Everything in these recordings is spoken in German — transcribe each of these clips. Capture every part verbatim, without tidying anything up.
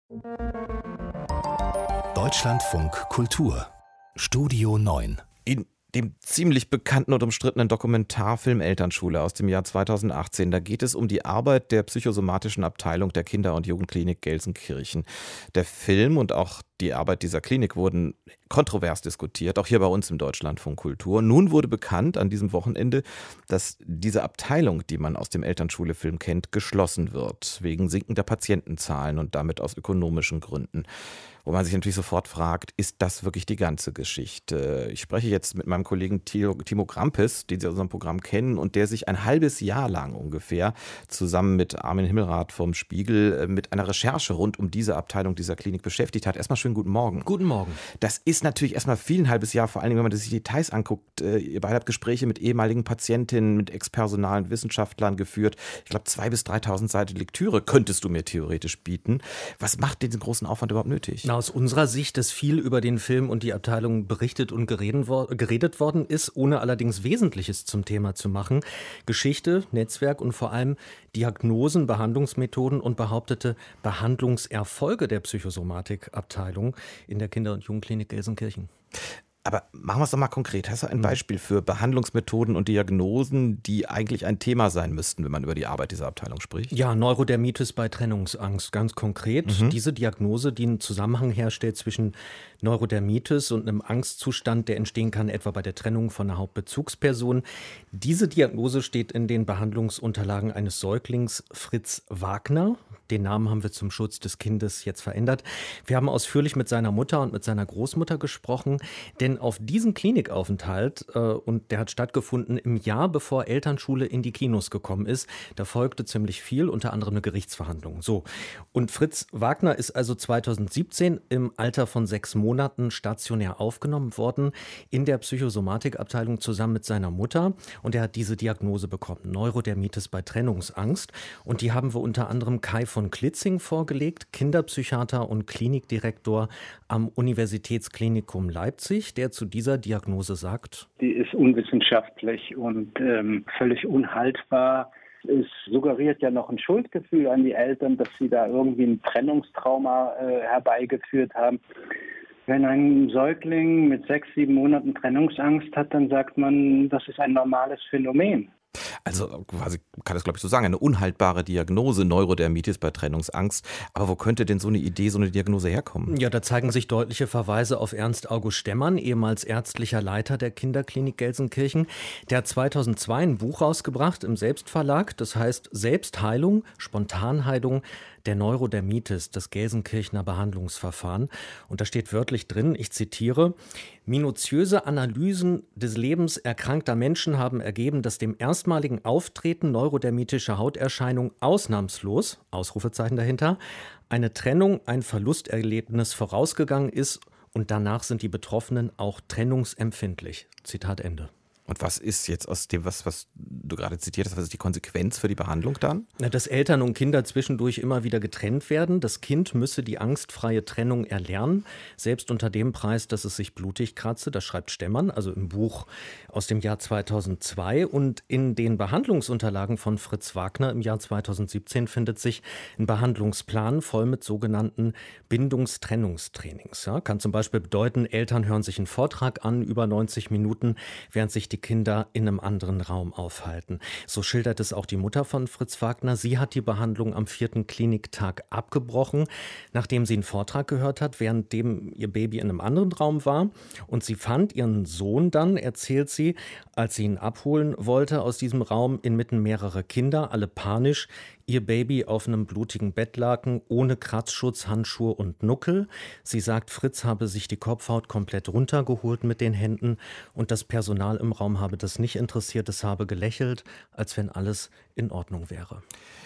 Deutschlandfunk Kultur Studio neun. In dem ziemlich bekannten und umstrittenen Dokumentarfilm Elternschule aus dem Jahr zweitausendachtzehn, da geht es um die Arbeit der psychosomatischen Abteilung der Kinder- und Jugendklinik Gelsenkirchen. Der Film und auch die Arbeit dieser Klinik wurden kontrovers diskutiert, auch hier bei uns im Deutschlandfunk Kultur. Nun wurde bekannt an diesem Wochenende, dass diese Abteilung, die man aus dem Elternschule-Film kennt, geschlossen wird, wegen sinkender Patientenzahlen und damit aus ökonomischen Gründen. Wo man sich natürlich sofort fragt, ist das wirklich die ganze Geschichte? Ich spreche jetzt mit meinem Kollegen Timo Grampes, den Sie aus unserem Programm kennen und der sich ein halbes Jahr lang ungefähr zusammen mit Armin Himmelrath vom Spiegel mit einer Recherche rund um diese Abteilung dieser Klinik beschäftigt hat. Erstmal schönen guten Morgen. Guten Morgen. Das ist natürlich erstmal viel ein halbes Jahr, vor allem wenn man sich die Details anguckt. Ihr beide habt Gespräche mit ehemaligen Patientinnen, mit Ex-Personal und Wissenschaftlern geführt. Ich glaube, zwei bis dreitausend Seiten Lektüre könntest du mir theoretisch bieten. Was macht diesen großen Aufwand überhaupt nötig? Na, aus unserer Sicht ist viel über den Film und die Abteilung berichtet und geredet worden ist, ohne allerdings Wesentliches zum Thema zu machen. Geschichte, Netzwerk und vor allem Diagnosen, Behandlungsmethoden und behauptete Behandlungserfolge der Psychosomatikabteilung in der Kinder- und Jugendklinik Gelsenkirchen. Aber machen wir es doch mal konkret. Hast du ein Beispiel für Behandlungsmethoden und Diagnosen, die eigentlich ein Thema sein müssten, wenn man über die Arbeit dieser Abteilung spricht? Ja, Neurodermitis bei Trennungsangst, ganz konkret. Mhm. Diese Diagnose, die einen Zusammenhang herstellt zwischen Neurodermitis und einem Angstzustand, der entstehen kann, etwa bei der Trennung von einer Hauptbezugsperson. Diese Diagnose steht in den Behandlungsunterlagen eines Säuglings, Fritz Wagner. Den Namen haben wir zum Schutz des Kindes jetzt verändert. Wir haben ausführlich mit seiner Mutter und mit seiner Großmutter gesprochen, denn auf diesen Klinikaufenthalt, äh, und der hat stattgefunden im Jahr, bevor Elternschule in die Kinos gekommen ist, da folgte ziemlich viel, unter anderem eine Gerichtsverhandlung. So. Und Fritz Wagner ist also zweitausendsiebzehn im Alter von sechs Monaten stationär aufgenommen worden in der Psychosomatikabteilung zusammen mit seiner Mutter, und er hat diese Diagnose bekommen, Neurodermitis bei Trennungsangst, und die haben wir unter anderem Kai von von Klitzing vorgelegt, Kinderpsychiater und Klinikdirektor am Universitätsklinikum Leipzig, der zu dieser Diagnose sagt: Die ist unwissenschaftlich und ähm, völlig unhaltbar. Es suggeriert ja noch ein Schuldgefühl an die Eltern, dass sie da irgendwie ein Trennungstrauma äh, herbeigeführt haben. Wenn ein Säugling mit sechs, sieben Monaten Trennungsangst hat, dann sagt man, das ist ein normales Phänomen. Also quasi, kann das glaube ich so sagen, eine unhaltbare Diagnose, Neurodermitis bei Trennungsangst. Aber wo könnte denn so eine Idee, so eine Diagnose herkommen? Ja, da zeigen sich deutliche Verweise auf Ernst August Stemmann, ehemals ärztlicher Leiter der Kinderklinik Gelsenkirchen. Der hat zweitausendzwei ein Buch rausgebracht im Selbstverlag, das heißt Selbstheilung, Spontanheilung der Neurodermitis, das Gelsenkirchener Behandlungsverfahren. Und da steht wörtlich drin, ich zitiere: Minutiöse Analysen des Lebens erkrankter Menschen haben ergeben, dass dem erstmaligen Auftreten neurodermitischer Hauterscheinungen ausnahmslos, Ausrufezeichen dahinter, eine Trennung, ein Verlusterlebnis vorausgegangen ist, und danach sind die Betroffenen auch trennungsempfindlich. Zitat Ende. Und was ist jetzt aus dem, was, was du gerade zitiert hast, was ist die Konsequenz für die Behandlung dann? Dass Eltern und Kinder zwischendurch immer wieder getrennt werden. Das Kind müsse die angstfreie Trennung erlernen, selbst unter dem Preis, dass es sich blutig kratze. Das schreibt Stemmann, also im Buch aus dem Jahr zweitausendzwei. Und in den Behandlungsunterlagen von Fritz Wagner im Jahr zweitausendsiebzehn findet sich ein Behandlungsplan voll mit sogenannten Bindungstrennungstrainings. Ja, kann zum Beispiel bedeuten, Eltern hören sich einen Vortrag an über neunzig Minuten, während sich die Kinder in einem anderen Raum aufhalten. So schildert es auch die Mutter von Fritz Wagner. Sie hat die Behandlung am vierten Kliniktag abgebrochen, nachdem sie einen Vortrag gehört hat, währenddem ihr Baby in einem anderen Raum war. Und sie fand ihren Sohn dann, erzählt sie, als sie ihn abholen wollte aus diesem Raum, inmitten mehrerer Kinder, alle panisch, ihr Baby auf einem blutigen Bettlaken, ohne Kratzschutz, Handschuhe und Nuckel. Sie sagt, Fritz habe sich die Kopfhaut komplett runtergeholt mit den Händen und das Personal im Raum habe das nicht interessiert, es habe gelächelt, als wenn alles in Ordnung wäre.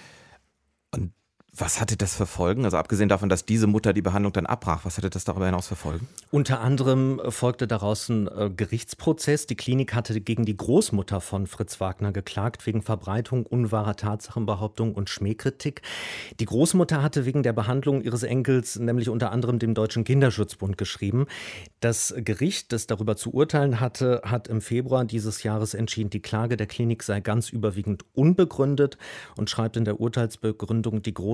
Und was hatte das für Folgen? Also abgesehen davon, dass diese Mutter die Behandlung dann abbrach, was hatte das darüber hinaus für Folgen? Unter anderem folgte daraus ein äh, Gerichtsprozess. Die Klinik hatte gegen die Großmutter von Fritz Wagner geklagt, wegen Verbreitung unwahrer Tatsachenbehauptung und Schmähkritik. Die Großmutter hatte wegen der Behandlung ihres Enkels nämlich unter anderem dem Deutschen Kinderschutzbund geschrieben. Das Gericht, das darüber zu urteilen hatte, hat im Februar dieses Jahres entschieden, die Klage der Klinik sei ganz überwiegend unbegründet und schreibt in der Urteilsbegründung, die Großmutter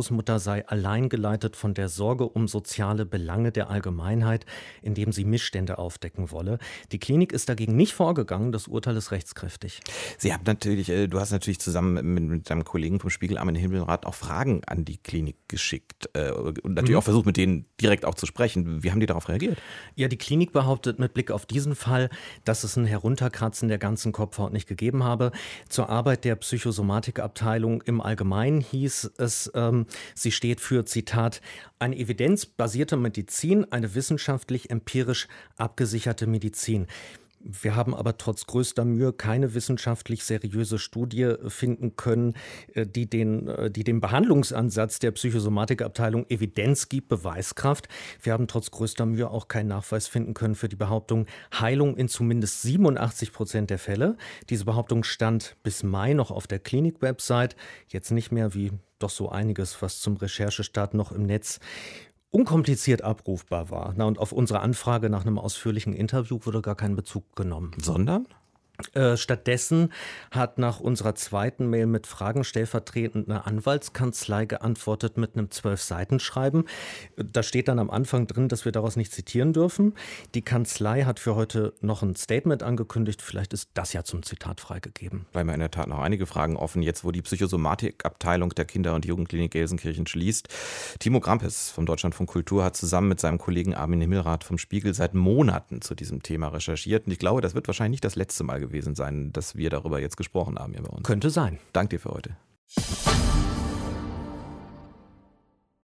Hausmutter sei allein geleitet von der Sorge um soziale Belange der Allgemeinheit, indem sie Missstände aufdecken wolle. Die Klinik ist dagegen nicht vorgegangen. Das Urteil ist rechtskräftig. Sie haben natürlich, du hast natürlich zusammen mit, mit deinem Kollegen vom Spiegel, Armin Himmelrath, auch Fragen an die Klinik geschickt äh, und natürlich mhm. auch versucht, mit denen direkt auch zu sprechen. Wie haben die darauf reagiert? Ja, die Klinik behauptet mit Blick auf diesen Fall, dass es ein Herunterkratzen der ganzen Kopfhaut nicht gegeben habe. Zur Arbeit der Psychosomatikabteilung im Allgemeinen hieß es, ähm, sie steht für, Zitat, eine evidenzbasierte Medizin, eine wissenschaftlich empirisch abgesicherte Medizin. Wir haben aber trotz größter Mühe keine wissenschaftlich seriöse Studie finden können, die den, die dem Behandlungsansatz der Psychosomatikabteilung Evidenz gibt, Beweiskraft. Wir haben trotz größter Mühe auch keinen Nachweis finden können für die Behauptung Heilung in zumindest siebenundachtzig Prozent der Fälle. Diese Behauptung stand bis Mai noch auf der Klinik-Website, jetzt nicht mehr, wie doch so einiges, was zum Recherchestart noch im Netz unkompliziert abrufbar war. Na, und auf unsere Anfrage nach einem ausführlichen Interview wurde gar kein Bezug genommen. Sondern? Äh, stattdessen hat nach unserer zweiten Mail mit Fragen stellvertretend eine Anwaltskanzlei geantwortet mit einem Zwölf-Seiten-Schreiben. Da steht dann am Anfang drin, dass wir daraus nicht zitieren dürfen. Die Kanzlei hat für heute noch ein Statement angekündigt. Vielleicht ist das ja zum Zitat freigegeben. Bleiben in der Tat noch einige Fragen offen, jetzt wo die Psychosomatikabteilung der Kinder- und Jugendklinik Gelsenkirchen schließt. Timo Grampes vom Deutschlandfunk Kultur hat zusammen mit seinem Kollegen Armin Himmelrath vom Spiegel seit Monaten zu diesem Thema recherchiert. Und ich glaube, das wird wahrscheinlich nicht das letzte Mal gewesen sein, dass wir darüber jetzt gesprochen haben hier bei uns. Könnte sein. Danke dir für heute.